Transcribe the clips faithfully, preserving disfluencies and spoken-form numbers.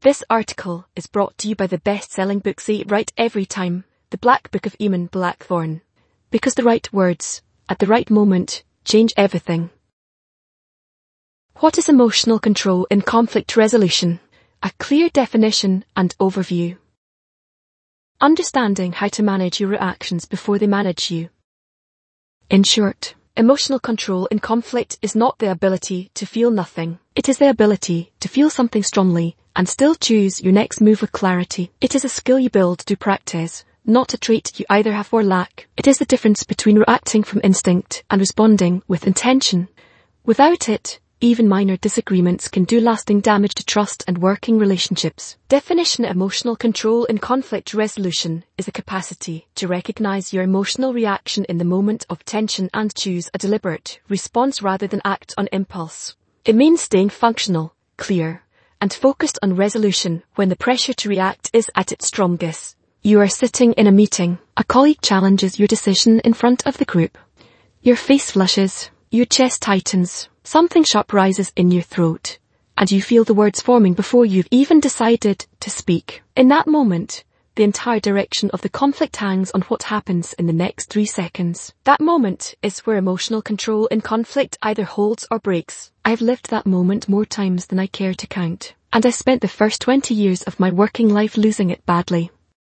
This article is brought to you by the best-selling book Say It Right Every Time, The Black Book of Eamon Blackthorne. Because the right words, at the right moment, change everything. What is emotional control in conflict resolution? A clear definition and overview. Understanding how to manage your reactions before they manage you. In short, emotional control in conflict is not the ability to feel nothing. It is the ability to feel something strongly and still choose your next move with clarity. It is a skill you build through practice, not a trait you either have or lack. It is the difference between reacting from instinct and responding with intention. Without it, even minor disagreements can do lasting damage to trust and working relationships. Definition: emotional control in conflict resolution is a capacity to recognize your emotional reaction in the moment of tension and choose a deliberate response rather than act on impulse. It means staying functional, clear, and focused on resolution when the pressure to react is at its strongest. You are sitting in a meeting. A colleague challenges your decision in front of the group. Your face flushes, your chest tightens. Something sharp rises in your throat, and you feel the words forming before you've even decided to speak. In that moment, the entire direction of the conflict hangs on what happens in the next three seconds. That moment is where emotional control in conflict either holds or breaks. I've lived that moment more times than I care to count, and I spent the first twenty years of my working life losing it badly.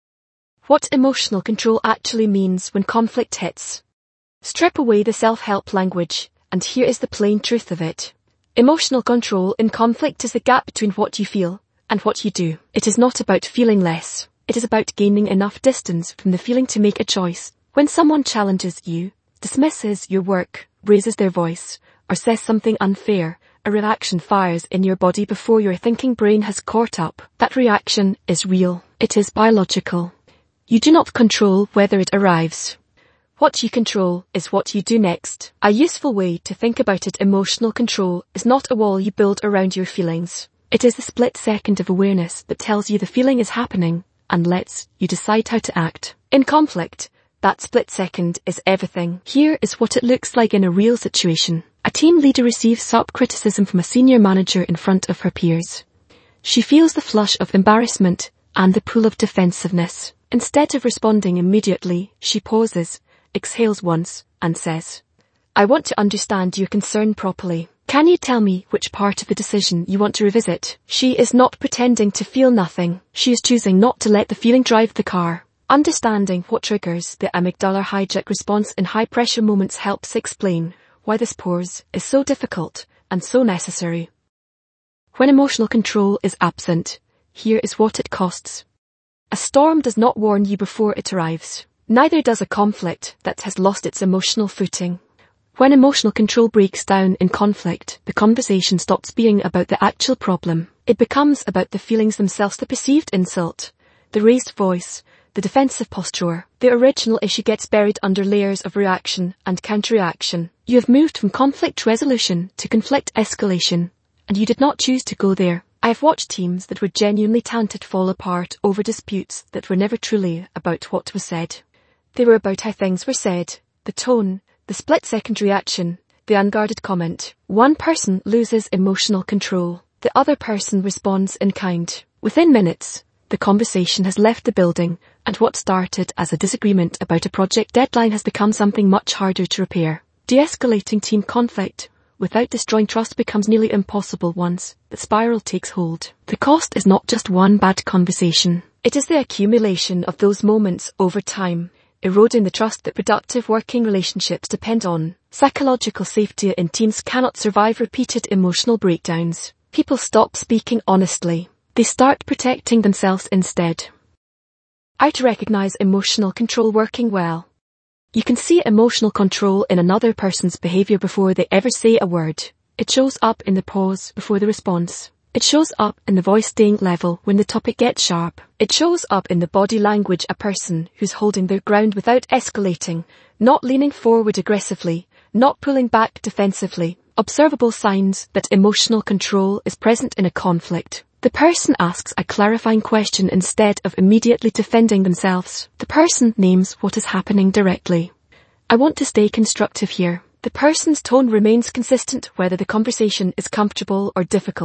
What emotional control actually means when conflict hits. Strip away the self-help language. And here is the plain truth of it. Emotional control in conflict is the gap between what you feel and what you do. It is not about feeling less. It is about gaining enough distance from the feeling to make a choice. When someone challenges you, dismisses your work, raises their voice, or says something unfair, a reaction fires in your body before your thinking brain has caught up. That reaction is real. It is biological. You do not control whether it arrives. What you control is what you do next. A useful way to think about it: emotional control is not a wall you build around your feelings. It is the split second of awareness that tells you the feeling is happening and lets you decide how to act. In conflict, that split second is everything. Here is what it looks like in a real situation. A team leader receives sharp criticism from a senior manager in front of her peers. She feels the flush of embarrassment and the pull of defensiveness. Instead of responding immediately, she pauses, exhales once, and says, "I want to understand your concern properly. Can you tell me which part of the decision you want to revisit?" She is not pretending to feel nothing. She is choosing not to let the feeling drive the car. Understanding what triggers the amygdala hijack response in high-pressure moments helps explain why this pause is so difficult and so necessary. When emotional control is absent, here is what it costs. A storm does not warn you before it arrives. Neither does a conflict that has lost its emotional footing. When emotional control breaks down in conflict, the conversation stops being about the actual problem. It becomes about the feelings themselves: the perceived insult, the raised voice, the defensive posture. The original issue gets buried under layers of reaction and counter-reaction. You have moved from conflict resolution to conflict escalation, and you did not choose to go there. I have watched teams that were genuinely talented fall apart over disputes that were never truly about what was said. They were about how things were said, the tone, the split-second reaction, the unguarded comment. One person loses emotional control. The other person responds in kind. Within minutes, the conversation has left the building, and what started as a disagreement about a project deadline has become something much harder to repair. De-escalating team conflict without destroying trust becomes nearly impossible once the spiral takes hold. The cost is not just one bad conversation. It is the accumulation of those moments over time, eroding the trust that productive working relationships depend on. Psychological safety in teams cannot survive repeated emotional breakdowns. People stop speaking honestly. They start protecting themselves instead. How to recognize emotional control working well. You can see emotional control in another person's behavior before they ever say a word. It shows up in the pause before the response. It shows up in the voice staying level when the topic gets sharp. It shows up in the body language: a person who's holding their ground without escalating, not leaning forward aggressively, not pulling back defensively. Observable signs that emotional control is present in a conflict. The person asks a clarifying question instead of immediately defending themselves. The person names what is happening directly. "I want to stay constructive here." The person's tone remains consistent whether the conversation is comfortable or difficult.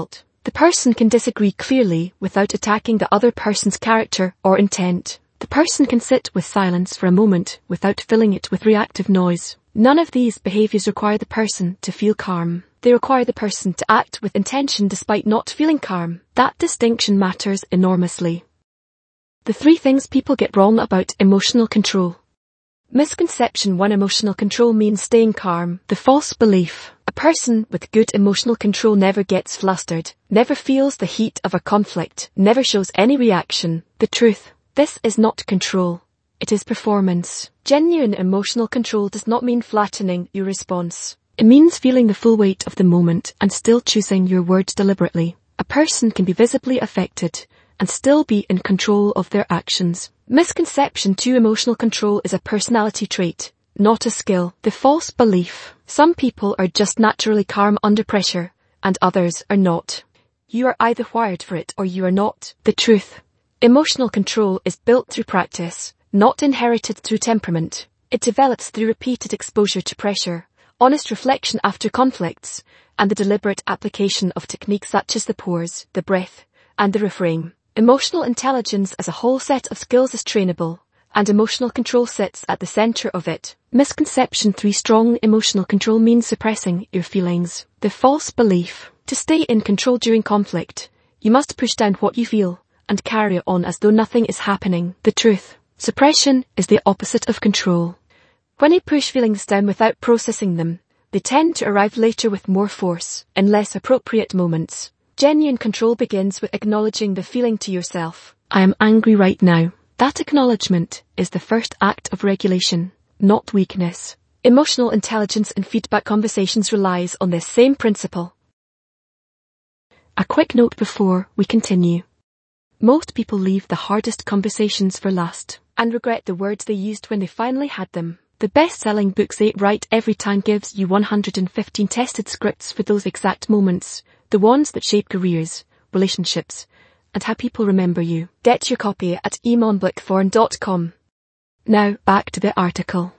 The person can disagree clearly without attacking the other person's character or intent. The person can sit with silence for a moment without filling it with reactive noise. None of these behaviors require the person to feel calm. They require the person to act with intention despite not feeling calm. That distinction matters enormously. The three things people get wrong about emotional control. Misconception one. Emotional control means staying calm. The false belief. A person with good emotional control never gets flustered, never feels the heat of a conflict, never shows any reaction. The truth. This is not control. It is performance. Genuine emotional control does not mean flattening your response. It means feeling the full weight of the moment and still choosing your words deliberately. A person can be visibly affected and still be in control of their actions. Misconception two. Emotional control is a personality trait, not a skill. The false belief. Some people are just naturally calm under pressure, and others are not. You are either wired for it or you are not. The truth. Emotional control is built through practice, not inherited through temperament. It develops through repeated exposure to pressure, honest reflection after conflicts, and the deliberate application of techniques such as the pause, the breath, and the reframe. Emotional intelligence as a whole set of skills is trainable, and emotional control sits at the center of it. Misconception three. Strong emotional control means suppressing your feelings. The false belief. To stay in control during conflict, you must push down what you feel and carry on as though nothing is happening. The truth. Suppression is the opposite of control. When you push feelings down without processing them, they tend to arrive later with more force, in less appropriate moments. Genuine control begins with acknowledging the feeling to yourself. I am angry right now. That acknowledgement is the first act of regulation, not weakness. Emotional intelligence in feedback conversations relies on this same principle. A quick note before we continue. Most people leave the hardest conversations for last and regret the words they used when they finally had them. The best-selling book Say It Right Every Time gives you one hundred fifteen tested scripts for those exact moments, the ones that shape careers, relationships, and how people remember you. Get your copy at emon blackthorn dot com. Now back to the article.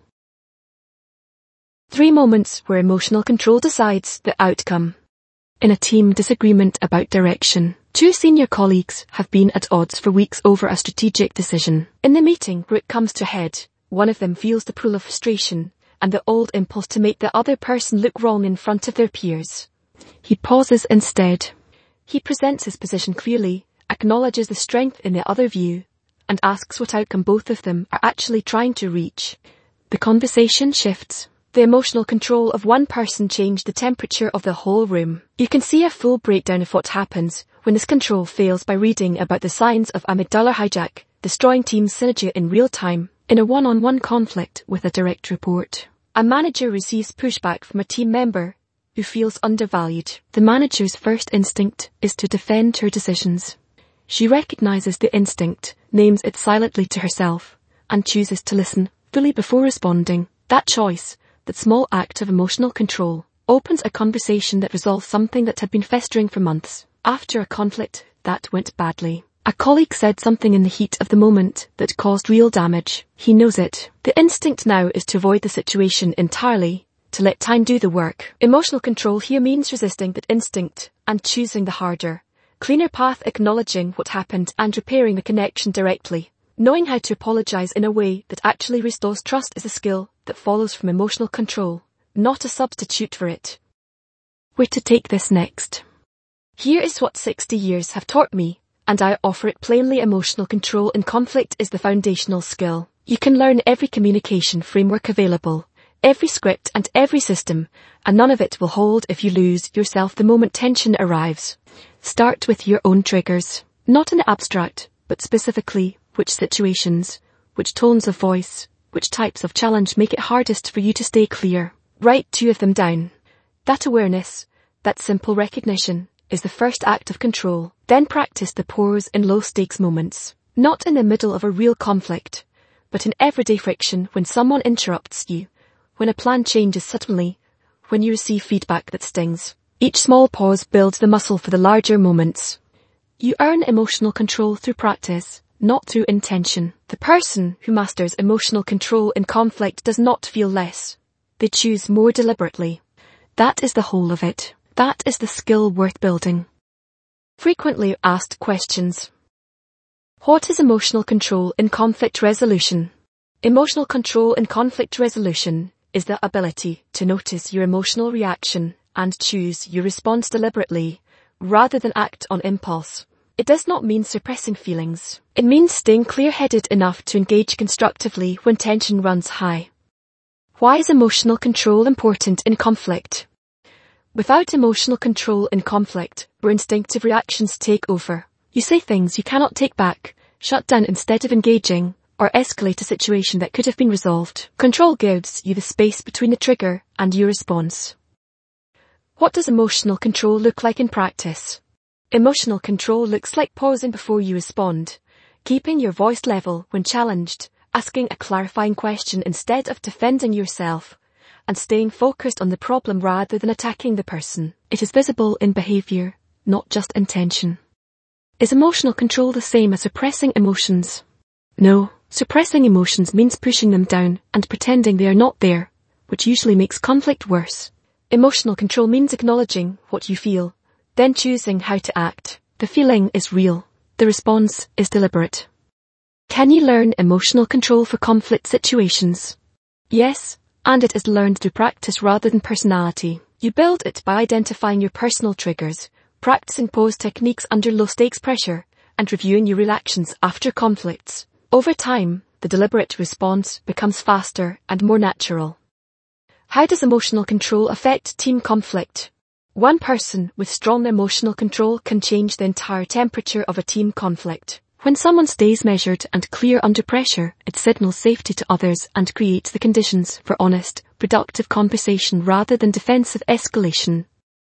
Three moments where emotional control decides the outcome. In a team disagreement about direction, two senior colleagues have been at odds for weeks over a strategic decision. In the meeting where it comes to a head, one of them feels the pull of frustration and the old impulse to make the other person look wrong in front of their peers. He pauses instead. He presents his position clearly, acknowledges the strength in the other view, and asks what outcome both of them are actually trying to reach. The conversation shifts. The emotional control of one person changed the temperature of the whole room. You can see a full breakdown of what happens when this control fails by reading about the signs of amygdala hijack, destroying team synergy in real time, in a one-on-one conflict with a direct report. A manager receives pushback from a team member who feels undervalued. The manager's first instinct is to defend her decisions. She recognizes the instinct, names it silently to herself, and chooses to listen fully before responding. That choice, that small act of emotional control, opens a conversation that resolves something that had been festering for months. After a conflict that went badly, a colleague said something in the heat of the moment that caused real damage. He knows it. The instinct now is to avoid the situation entirely, to let time do the work. Emotional control here means resisting that instinct and choosing the harder, cleaner path, acknowledging what happened and repairing the connection directly. Knowing how to apologize in a way that actually restores trust is a skill that follows from emotional control, not a substitute for it. Where to take this next? Here is what sixty years have taught me, and I offer it plainly. Emotional control in conflict is the foundational skill. You can learn every communication framework available, every script and every system, and none of it will hold if you lose yourself the moment tension arrives. Start with your own triggers, not in the abstract, but specifically which situations, which tones of voice, which types of challenge make it hardest for you to stay clear. Write two of them down. That awareness, that simple recognition, is the first act of control. Then practice the pause in low-stakes moments, not in the middle of a real conflict, but in everyday friction, when someone interrupts you, when a plan changes suddenly, when you receive feedback that stings. Each small pause builds the muscle for the larger moments. You earn emotional control through practice, not through intention. The person who masters emotional control in conflict does not feel less. They choose more deliberately. That is the whole of it. That is the skill worth building. Frequently asked questions. What is emotional control in conflict resolution? Emotional control in conflict resolution is the ability to notice your emotional reaction and choose your response deliberately, rather than act on impulse. It does not mean suppressing feelings. It means staying clear-headed enough to engage constructively when tension runs high. Why is emotional control important in conflict? Without emotional control in conflict, where instinctive reactions take over, you say things you cannot take back, shut down instead of engaging, or escalate a situation that could have been resolved. Control gives you the space between the trigger and your response. What does emotional control look like in practice? Emotional control looks like pausing before you respond, keeping your voice level when challenged, asking a clarifying question instead of defending yourself, and staying focused on the problem rather than attacking the person. It is visible in behavior, not just intention. Is emotional control the same as suppressing emotions? No, suppressing emotions means pushing them down and pretending they are not there, which usually makes conflict worse. Emotional control means acknowledging what you feel, then choosing how to act. The feeling is real. The response is deliberate. Can you learn emotional control for conflict situations? Yes, and it is learned through practice rather than personality. You build it by identifying your personal triggers, practicing pose techniques under low-stakes pressure, and reviewing your reactions after conflicts. Over time, the deliberate response becomes faster and more natural. How does emotional control affect team conflict? One person with strong emotional control can change the entire temperature of a team conflict. When someone stays measured and clear under pressure, it signals safety to others and creates the conditions for honest, productive conversation rather than defensive escalation.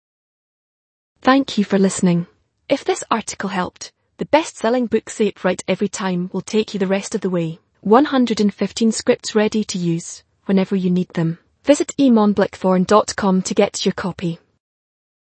Thank you for listening. If this article helped, the best-selling book Say It Right Every Time will take you the rest of the way. one hundred fifteen scripts ready to use whenever you need them. Visit eamon blackthorn dot com to get your copy.